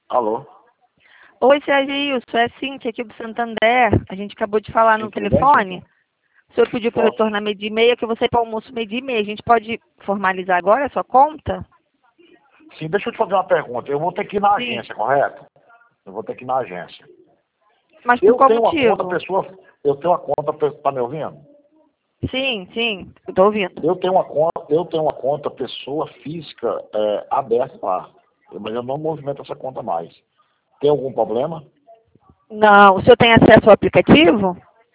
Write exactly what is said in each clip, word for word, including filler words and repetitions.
Alô? Oi, Sérgio, é a Cíntia aqui do Santander. A gente acabou de falar Sim, no tudo bem, telefone. Cíntia? O senhor pediu para eu Posso? retornar meio dia e meia, que eu vou sair para o almoço meio dia e meia. A gente pode formalizar agora a sua conta? Sim, deixa eu te fazer uma pergunta. Eu vou ter que ir na Sim. agência, correto? Eu vou ter que ir na agência. Mas por Eu qual tenho uma conta motivo? pessoa... Eu tenho uma conta... pe- Tá me ouvindo? Sim, sim, eu tô ouvindo. Eu tenho uma conta, eu tenho uma conta pessoa física é, aberta lá. Mas eu não movimento essa conta mais. Tem algum problema? Não, o senhor tem acesso ao aplicativo?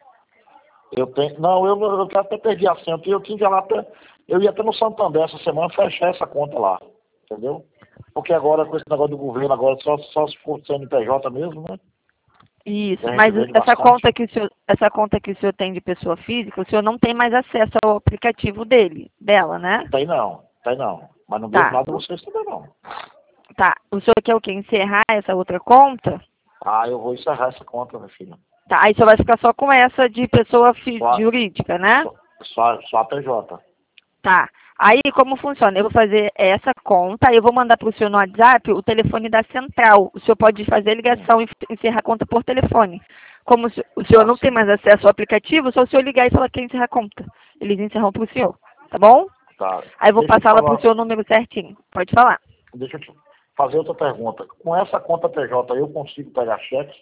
Eu tenho. Não, eu, eu até perdi a senha. Eu tinha que ir lá até. Eu ia até no Santander essa semana fechar essa conta lá. Entendeu? Porque agora, com esse negócio do governo, agora só, só se for C N P J mesmo, né? Que Isso, a gente mas vende essa bastante. conta que o senhor, essa conta que o senhor tem de pessoa física, o senhor não tem mais acesso ao aplicativo dele, dela, né? Tem não, tem não. Mas não devo Tá, nada a vocês também não. tá. O senhor quer o quê? Encerrar essa outra conta? Ah, eu vou encerrar essa conta, minha filha. Tá, aí só vai ficar só com essa de pessoa fi- Só, jurídica, né? só, só, só a P J. Tá. Aí como funciona? Eu vou fazer essa conta, aí eu vou mandar para o senhor no WhatsApp o telefone da central. O senhor pode fazer Sim, ligação e encerrar a conta por telefone. Como o senhor o senhor tá não tem sim. mais acesso ao aplicativo, só o senhor ligar e falar que quer encerrar a conta. Eles encerram para o senhor, tá bom? Tá. Aí eu vou Deixa eu te passar lá para o falar, seu número certinho. Pode falar. deixa eu te fazer outra pergunta. Com essa conta P J eu consigo pegar cheque?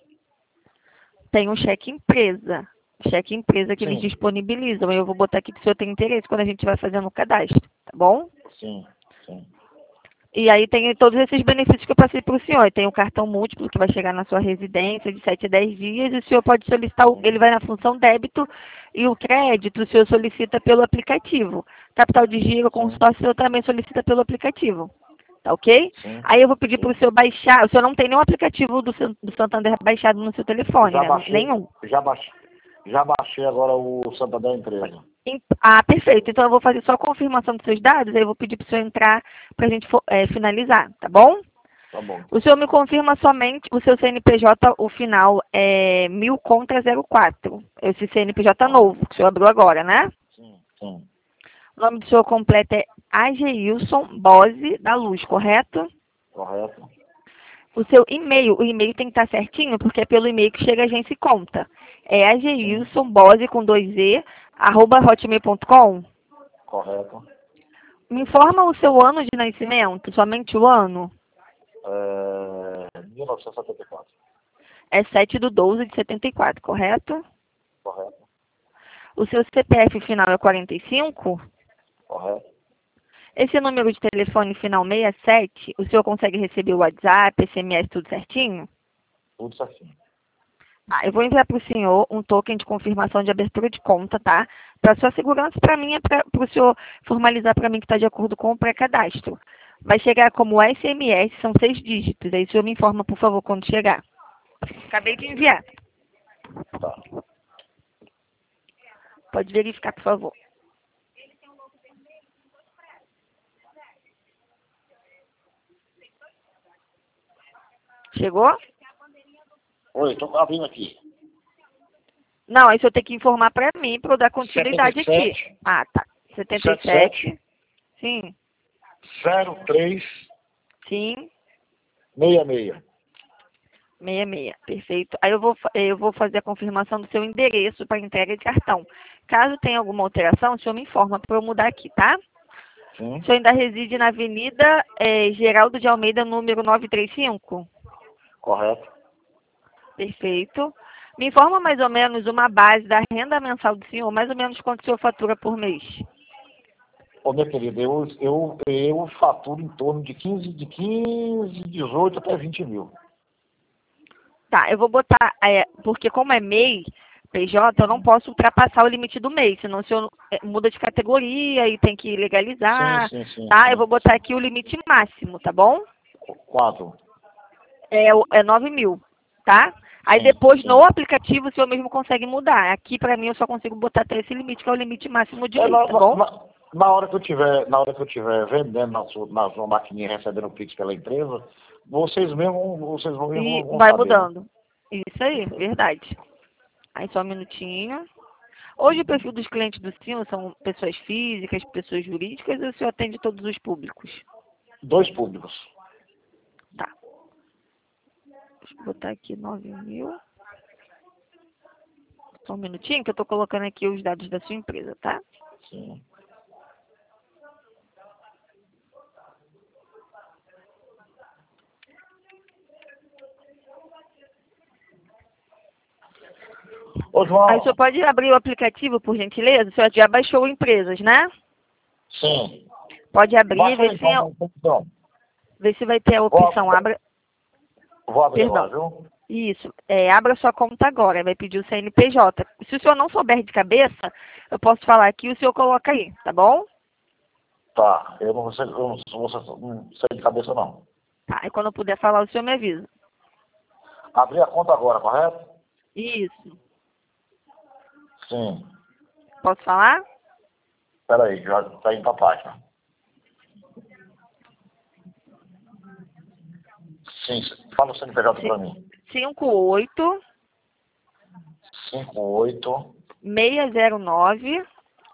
Tem um cheque empresa. Cheque empresa que eles Sim, disponibilizam. Aí eu vou botar aqui que o senhor tem interesse quando a gente vai fazendo o cadastro, tá bom? sim, sim. E aí tem todos esses benefícios que eu passei para o senhor. Tem o cartão múltiplo que vai chegar na sua residência de sete a dez dias e o senhor pode solicitar, o- ele Uhum. vai na função débito e o crédito o senhor solicita pelo aplicativo. Capital de giro, Sim, consórcio, o senhor também solicita pelo aplicativo. Tá ok? sim, Aí eu vou pedir para o sim. senhor baixar. O senhor não tem nenhum aplicativo do, San- do Santander baixado no seu telefone, Já né? baixei, Nenhum. já baixei, já baixei agora o Santander Empresa. Em- Ah, perfeito. Então eu vou fazer só a confirmação dos seus dados, aí eu vou pedir para o senhor entrar para a gente fo- eh, finalizar, tá bom? Tá bom. O senhor me confirma somente o seu C N P J, o final é mil contra zero quatro. Esse C N P J Correto. novo, que o senhor abriu agora, né? Sim, sim. O nome do senhor completo é Ageilson Bose da Luz, correto? Correto. O seu e-mail, o e-mail tem que estar certinho, porque é pelo e-mail que chega a agência e conta. É Sim, ageilson bose com dois e, arroba hotmail ponto com. correto. Me informa o seu ano de nascimento, somente o ano. É, mil novecentos e setenta e quatro. É sete de doze de setenta e quatro, correto? Correto. O seu C P F final é quarenta e cinco? Correto. Esse número de telefone final sessenta e sete, o senhor consegue receber o WhatsApp, S M S, tudo certinho? Tudo certinho. Ah, eu vou enviar para o senhor um token de confirmação de abertura de conta, tá? Para sua segurança, para mim, é para o senhor formalizar para mim que está de acordo com o pré-cadastro. Vai chegar como S M S, são seis dígitos. Aí o senhor me informa, por favor, quando chegar. Acabei de enviar. Tá. Pode verificar, por favor. Chegou? Oi, tô abrindo aqui. Não, aí o senhor tem que informar para mim, para eu dar continuidade aqui. setenta e sete, Ah, tá. setenta e setenta e sete, sete. Sim, zero três, sim. seis seis. Meia meia, perfeito. Aí eu vou, fa- eu vou fazer a confirmação do seu endereço para entrega de cartão. Caso tenha alguma alteração, o senhor me informa para eu mudar aqui, tá? O Sim, senhor ainda reside na Avenida eh, Geraldo de Almeida, número novecentos e trinta e cinco? correto. Perfeito. Me informa mais ou menos uma base da renda mensal do senhor, mais ou menos quanto o senhor fatura por mês. Ô, meu querido, eu, eu, eu faturo em torno de quinze, de quinze, dezoito até vinte mil. Tá, eu vou botar, eh, porque como é MEI, P J, eu não Hum. posso ultrapassar o limite do mês, senão o senhor eh, muda de categoria e tem que Sim, legalizar, sim, sim, tá? Eu sim, vou botar sim. aqui o limite máximo, tá bom? Quatro. É, o- é nove mil, tá? Aí Sim, depois no sim. aplicativo o senhor mesmo consegue mudar. Aqui pra mim eu só consigo botar até esse limite, que é o limite máximo de É, mês, na, tá bom? na, na hora que eu tiver, na hora que eu tiver vendendo na sua, na sua maquininha e recebendo o Pix pela empresa, vocês mesmos, vocês vão, E vão, vão vai saber, né? mudando. Isso aí, Perfeito. verdade. Aí só um minutinho. Hoje o perfil dos clientes do Sino são pessoas físicas, pessoas jurídicas, ou o senhor atende todos os públicos? Dois públicos. Tá. Deixa eu botar aqui nove mil. Só um minutinho que eu estou colocando aqui os dados da sua empresa, tá? Sim. Ô, João. Aí o senhor pode abrir o aplicativo, por gentileza? O senhor já baixou empresas, né? Sim. Pode abrir, Baixa ver aí, se, então, então. ver se vai ter a Vou, opção. Abra. vou abrir Perdão. lá, viu? Isso. É, abra sua conta agora. Vai pedir o C N P J. Se o senhor não souber de cabeça, eu posso falar aqui e o senhor coloca aí, tá bom? Tá. Eu não sei, eu não, não, não sei de cabeça, não. Tá. E quando eu puder falar, o senhor me avisa. Abri a conta agora, correto? Isso. Sim. Posso falar? Espera aí, já tá indo pra página. Sim, fala o C N P J pra mim. cinco oito cinco oito seis zero nove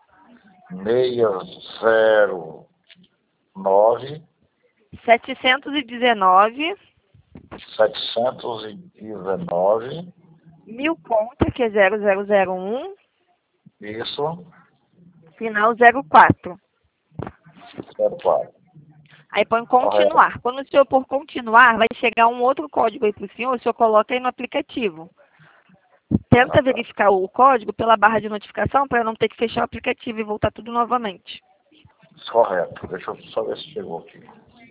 seis zero nove setecentos e dezenove setecentos e dezenove. mil conta, que é zero zero zero um, Isso. final zero quatro. zero quatro. Aí põe Correto. continuar. Quando o senhor por continuar, vai chegar um outro código aí para o senhor, o senhor coloca aí no aplicativo. Tenta verificar o código pela barra de notificação para não ter que fechar o aplicativo e voltar tudo novamente. Correto. Deixa eu só ver se chegou aqui.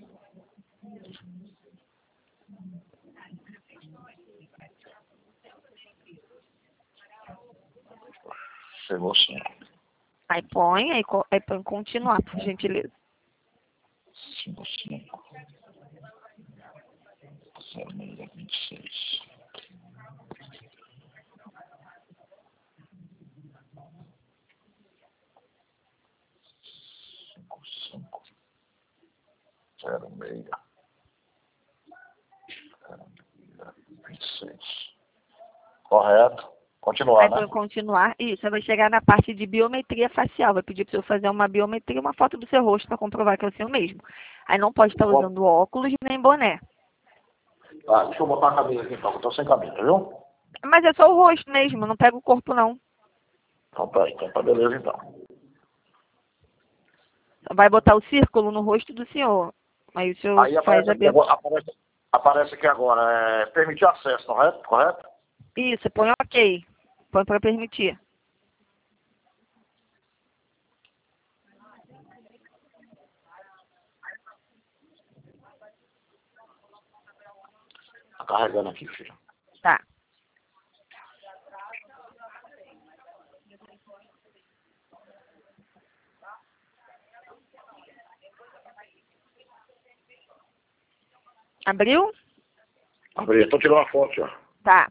Chegou sim. Aí põe, aí, co- aí põe continuar, por gentileza. cinco cinco zero seis vinte e seis. cinco cinco zero seis vinte e seis. Correto. Continuar, Aí né? põe continuar. Isso, aí vai chegar na parte de biometria facial. Vai pedir para o senhor fazer uma biometria, uma foto do seu rosto para comprovar que é o seu mesmo. Aí não pode estar usando óculos nem boné. Tá, deixa eu botar a camisa aqui então, que eu tô sem camisa, viu? Mas é só o rosto mesmo, não pega o corpo não. Então tá, então tá beleza então. Vai botar o círculo no rosto do senhor. Aí o senhor Aí faz aparece a aqui bio... agora, aparece, aparece aqui agora, é, permitir acesso, correto? Correto? Isso, põe ok. Põe para permitir. Tá carregando aqui, filho. Tá. Abriu? Abri, tô tirando uma foto já. Tá.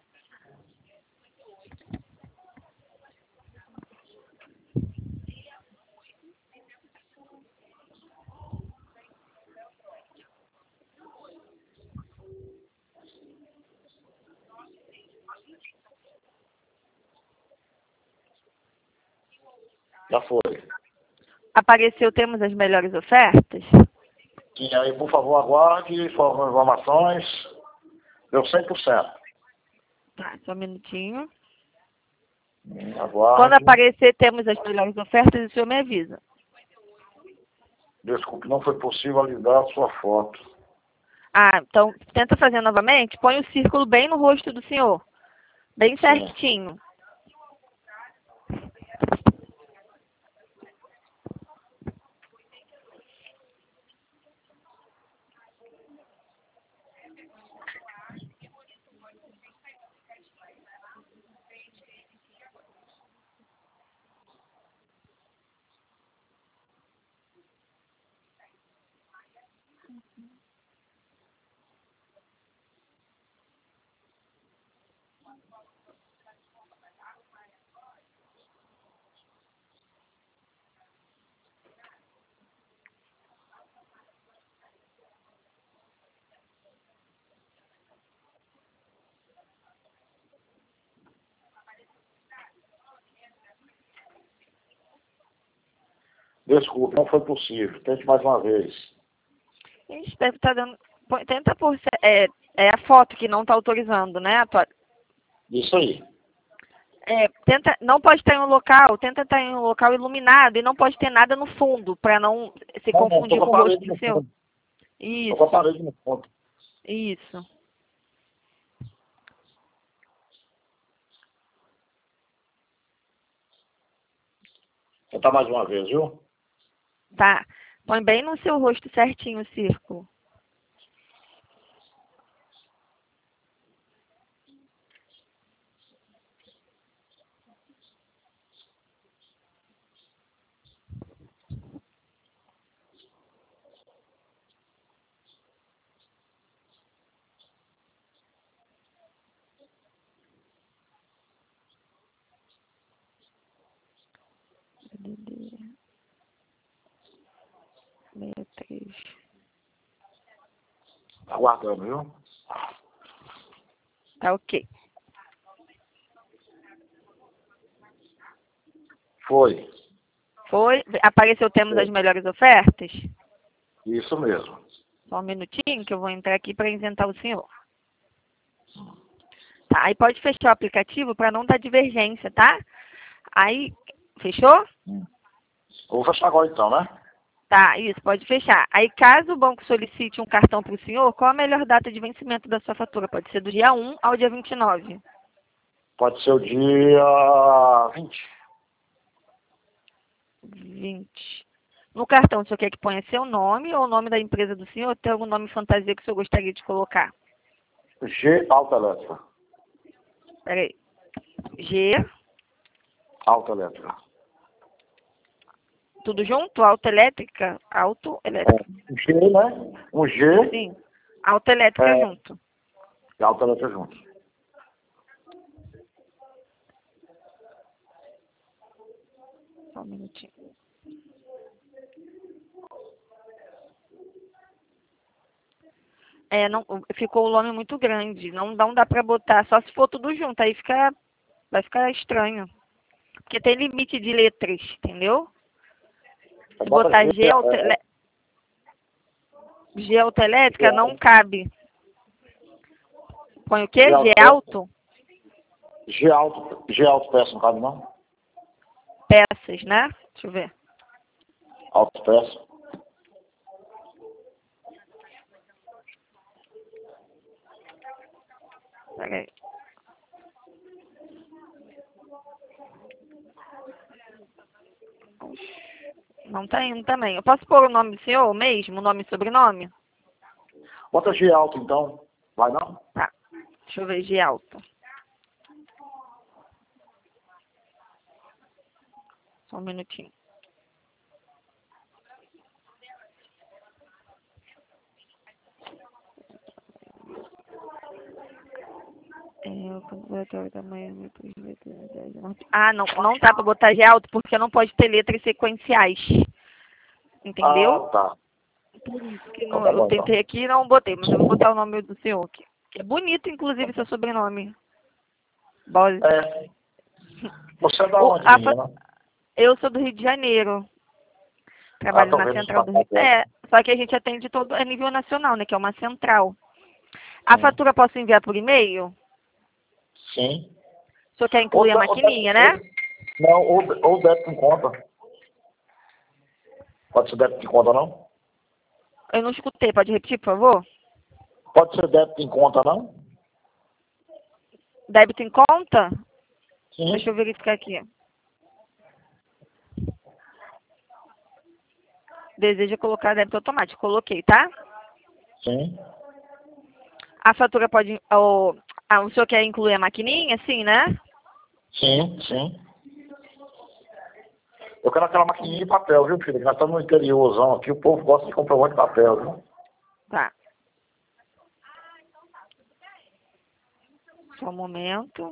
Já foi. Apareceu, temos as melhores ofertas? E aí, por favor, aguarde, informações. Deu cem por cento. Tá, só um minutinho. Quando Aguarde. aparecer, temos as melhores ofertas, o senhor me avisa. Desculpe, não foi possível alisar a sua foto. Ah, então tenta fazer novamente. Põe o círculo bem no rosto do senhor. Bem Sim. certinho. Desculpe, não foi possível. Tente mais uma vez. Gente, deve estar dando. põe- Tenta por, é, É a foto que não está autorizando, né? A tua- Isso aí. É, tenta, não pode estar em um local, tenta estar em um local iluminado e não pode ter nada no fundo, para não se Não, não, tô confundir com com o a rosto parede do no seu. fundo. Tô com a Isso, parede no fundo. isso. Vou tentar mais uma vez, viu? Tá. Põe bem no seu rosto certinho o círculo. sessenta e três. Aguardando, viu? Tá ok. Foi. Foi? Apareceu temos as melhores ofertas? Isso mesmo. Só um minutinho que eu vou entrar aqui para isentar o senhor. Tá, aí pode fechar o aplicativo para não dar divergência, tá? Aí, fechou? Hum. Vou fechar agora então, né? Tá, isso, pode fechar. Aí, caso o banco solicite um cartão para o senhor, qual a melhor data de vencimento da sua fatura? Pode ser do dia um ao dia vinte e nove. Pode ser o dia vinte. vinte. No cartão, o senhor quer que ponha seu nome ou o nome da empresa do senhor? Tem algum nome fantasia que o senhor gostaria de colocar? G Alta Elétrica. Peraí. G, Alta Elétrica. tudo junto? Autoelétrica? Autoelétrica. Um G, né? Um G. Sim. Autoelétrica É, junto. e Alta Elétrica junto. Só um minutinho. É, não, ficou o nome muito grande. Não, não dá pra botar, só se for tudo junto. Aí fica, vai ficar estranho. Porque tem limite de letras, entendeu? Se Bota botar G, G, autoelé... é, G autoelétrica, G, não cabe. Põe o quê? G G Alta, alto? G Alto, G Alto Peça, não cabe não? Peças, né? Deixa eu ver. Alto Peça. Peraí. Não tá indo também. Eu posso pôr o nome do senhor mesmo? Nome e sobrenome? Bota G Alto então. Vai não? Tá. Deixa eu ver, G alto. Só um minutinho. É, o calculatório da manhã. Ah, não, não dá pra botar G alto porque não pode ter letras sequenciais. Entendeu? Ah, tá. Por isso que Então não, tá eu bom então. tentei aqui e não botei, mas eu vou botar o nome do senhor aqui. É bonito, inclusive, seu sobrenome. Bose. É. Você é da O- onde, a fa- menina? Eu sou do Rio de Janeiro. Ah, Trabalho tô na vendo isso central na do Rio. tabela. É, só que a gente atende todo a nível nacional, né? Que é uma central. A Sim. fatura posso enviar por e-mail? Sim. O senhor quer Ou, incluir a dá- ou, maquininha, dá- né? ou- não, ou, ou débito em conta. Pode ser débito em conta, não? Eu não escutei, pode repetir, por favor? Pode ser débito em conta, não? Débito em conta? Sim. Deixa eu verificar aqui. Deseja colocar débito automático. Coloquei, tá? Sim. A fatura pode... O, ah, o senhor quer incluir a maquininha? Sim, né? Sim, sim. Eu quero aquela maquininha de papel, viu, filho? Que nós estamos no interiorzão aqui, o povo gosta de comprovante de papel, viu? Tá. Só um momento.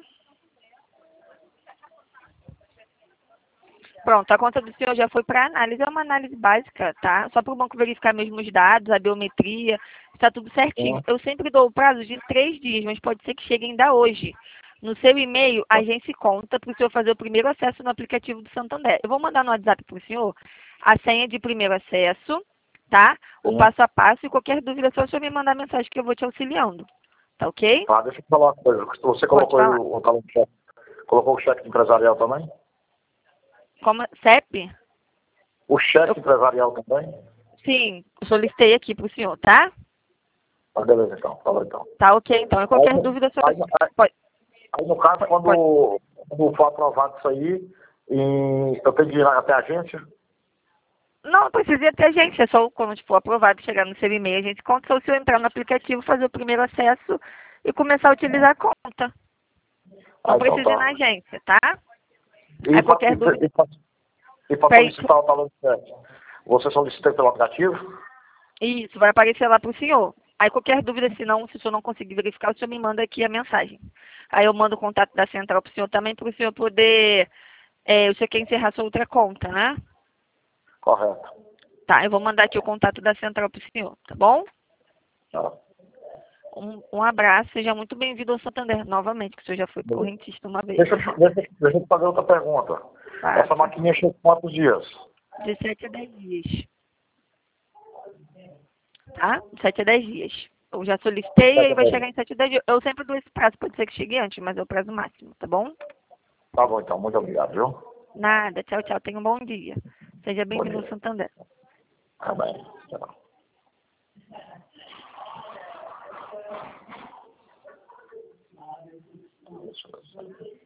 Pronto, a conta do senhor já foi para análise. É uma análise básica, tá? Só para o banco verificar mesmo os dados, a biometria, está tudo certinho. Sim. Eu sempre dou o prazo de três dias, mas pode ser que chegue ainda hoje. No seu e-mail, a gente conta para o senhor fazer o primeiro acesso no aplicativo do Santander. Eu vou mandar no WhatsApp para o senhor a senha de primeiro acesso, tá? O Sim. passo a passo e qualquer dúvida é só o senhor me mandar mensagem que eu vou te auxiliando. Tá ok? Tá, deixa eu falar uma coisa. Você Pode colocou aí falar. o, o talão de cheque. Colocou o cheque empresarial também? Como, C E P? O cheque Eu- empresarial também? Sim, eu solicitei aqui pro senhor, tá? Ah, beleza, então. Fala então. Tá ok, então. E Aí, qualquer dúvida, senhor... aí, aí, Pode, aí, no caso, pode, pode. quando, quando for aprovado isso aí, e eu tenho que ir até a agência? Não, não precisa ir até a gente. É só quando for aprovado, chegar no seu e-mail, a gente conta só o senhor entrar no aplicativo, fazer o primeiro acesso e começar a utilizar a conta. Ah, Não então precisa ir na tá. agência, tá? E Aí para qualquer dúvida... e pra, e pra Peraí, solicitar o talão de cheque, você solicita pelo aplicativo? isso, vai aparecer lá pro senhor. Aí qualquer dúvida, se não, se o senhor não conseguir verificar, o senhor me manda aqui a mensagem. Aí eu mando o contato da central pro senhor também, para o senhor poder... É, o senhor quer encerrar sua outra conta, né? Correto. Tá, eu vou mandar aqui o contato da central pro senhor, tá bom? Tá. Um, um abraço, seja muito bem-vindo ao Santander novamente, que o senhor já foi correntista uma vez. Deixa, eu te- deixa, eu- deixa eu te fazer outra pergunta. Faça. Essa maquininha chega em quantos dias? De sete a dez dias. Tá? De sete a dez dias. Eu já solicitei e aí vai chegar em sete a dez dias. Eu sempre dou esse prazo, pode ser que chegue antes, mas é o prazo máximo, tá bom? Tá bom, então. Muito obrigado, viu? Nada, tchau, tchau. Tenha um bom dia. Seja Bom bem-vindo ao dia. Santander. Tá bem. Tchau. Deixa eu ver.